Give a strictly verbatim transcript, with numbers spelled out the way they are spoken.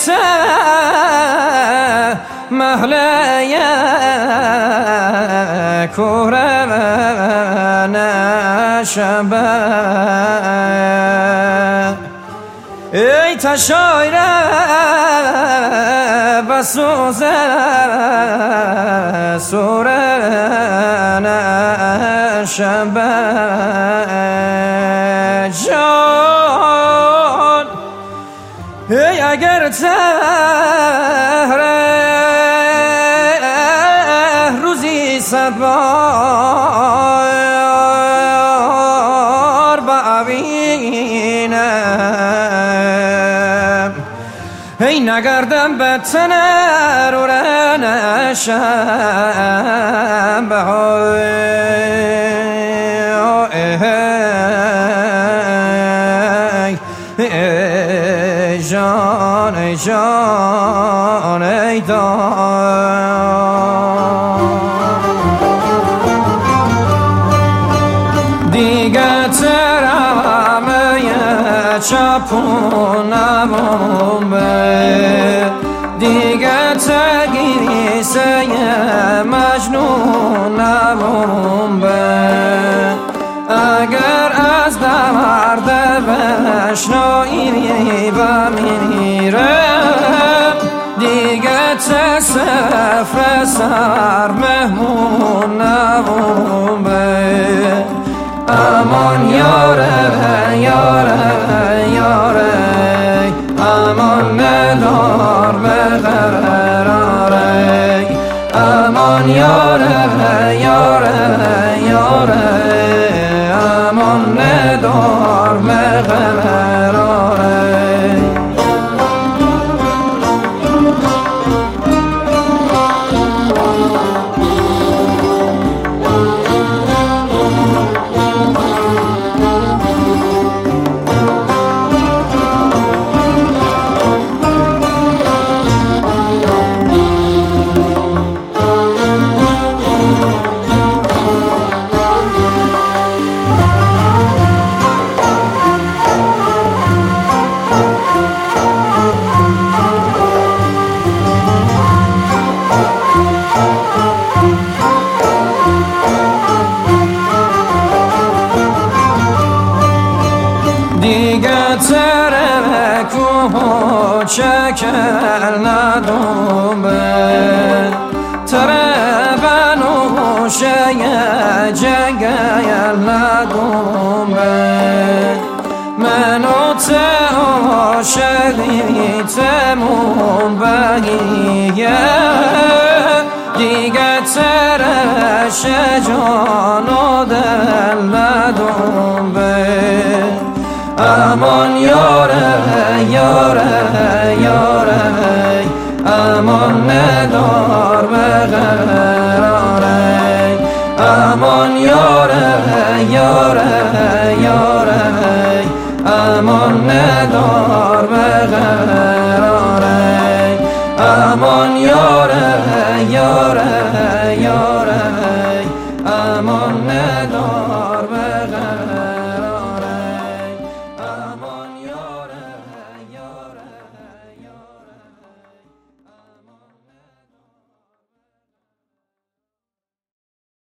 محله کوره نشبه ای تشایره بسوزه سوره نشبه جان ای اگر تهره روزی سبار ببینم ای نگردم به تنر و رنشم ای جان ای جان ای دیگه ترمه چپونم به دیگه تگیسه مجنونم به اگر از درد بشنایی بمیرم دیگه تصفر سر مهمونم به امان یاره یاره یاره امان ندار به قراره امان یاره یاره یاره امان ندار به قراره دیگه ترک و چکل ندوم به تره بنوشه جگل ندوم به منو تعاشقی تموم بگیه دیگه ترش جان و دل ندوم به امان یاره یاره یاره امان ندار به قراره امان یاره یاره یاره امان ندار به قراره امان یاره یاره